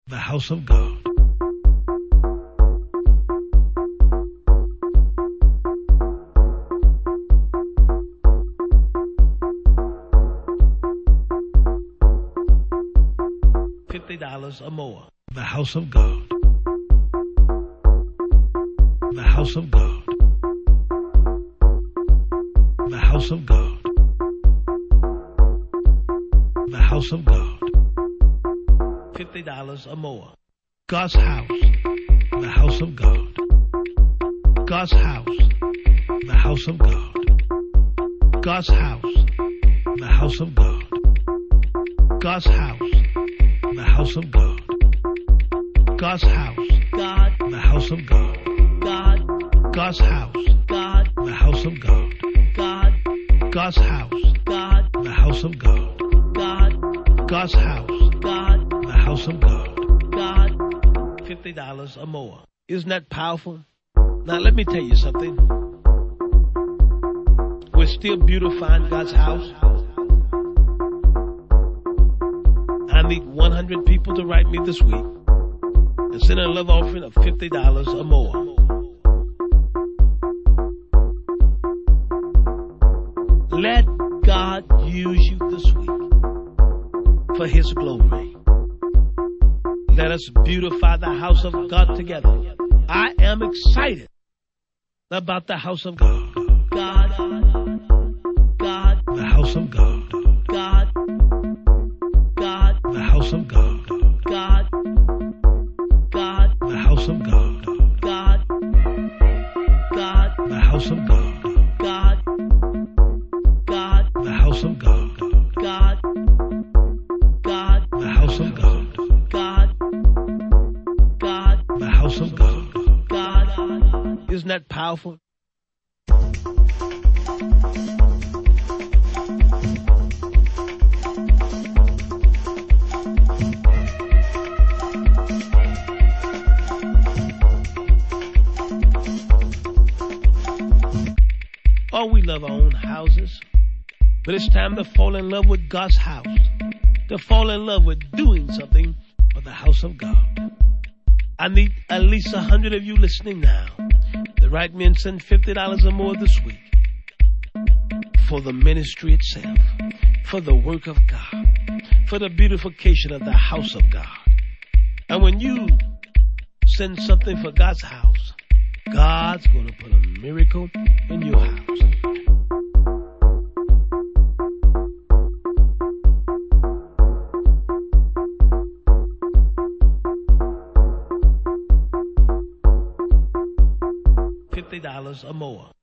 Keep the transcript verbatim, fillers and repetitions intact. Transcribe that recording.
The house of God. Fifty dollars or more. The house of God. The house of God. The house of God. The house of God. Fifty dollars or more. God's house. The house of God. God's house. The house of God. God's house. The house of God. God's house. The house of God. God's house. God. The house of God. God. God's house. God. The house of God. God. God's house. God. The house of God. God. God's house. God. The house of God. God. Fifty dollars or more. Isn't that powerful? Now let me tell you something. We're still beautifying God's house. I need one hundred people to write me this week and send a love offering of fifty dollars or more. Let God use you this week for His glory. Let us beautify the house of God together. I am excited about the house of God. God, God, the house of God. God, God, the house of God. God, God, the house of God. God, God, the house of God. God, God, the house of God. God, God, the house of God. God, God, the house of God. God. Isn't that powerful? Oh, we love our own houses, but it's time to fall in love with God's house, to fall in love with doing something for the house of God. I need at least a hundred of you listening now. The right men send fifty dollars or more this week for the ministry itself, for the work of God, for the beautification of the house of God. And when you send something for God's house, God's going to put a miracle in your house. Fifty dollars or more.